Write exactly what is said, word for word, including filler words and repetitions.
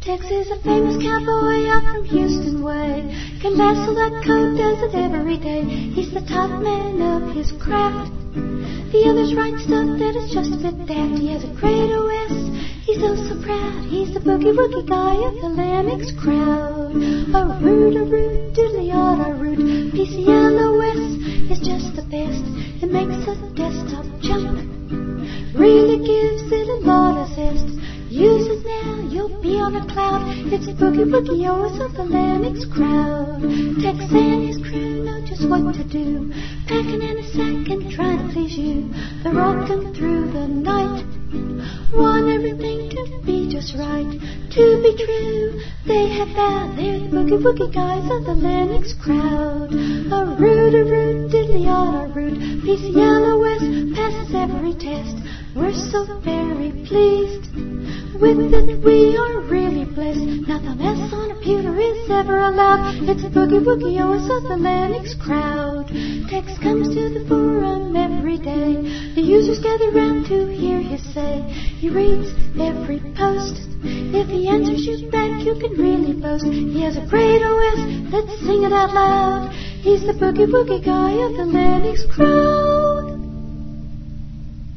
Tex is a famous cowboy out from Houston way. Can lasso that coat, does it every day. He's the top man of his craft. The others write stuff that is just a bit daft. He has a great O S, he's oh so proud. He's the boogie-woogie guy of the Lennox crowd. A root, a root, diddly-odd, a root. P C L O S is just the best. It makes a desktop jump. Really gives it a lot of zest. Use it now, you'll be on a cloud. It's boogie-woogie O S of the Lennox crowd. Tex and his crew know just what to do, packing in a sack and trying to please you. They're rocking through the night, want everything to be just right. To be true, they have found they're the boogie-woogie guys of the Lennox crowd. A root, a root, diddly-odd, a root. P C L O S passes every test. We're so very pleased with it, we are really blessed. Nothing else on a pewter is ever allowed. It's a boogie-woogie O S of the Lennox crowd. Tex comes to the forum every day. The users gather round to hear his say. He reads every post. If he answers you back, you can really boast. He has a great O S, let's sing it out loud. He's the boogie-woogie guy of the Lennox crowd.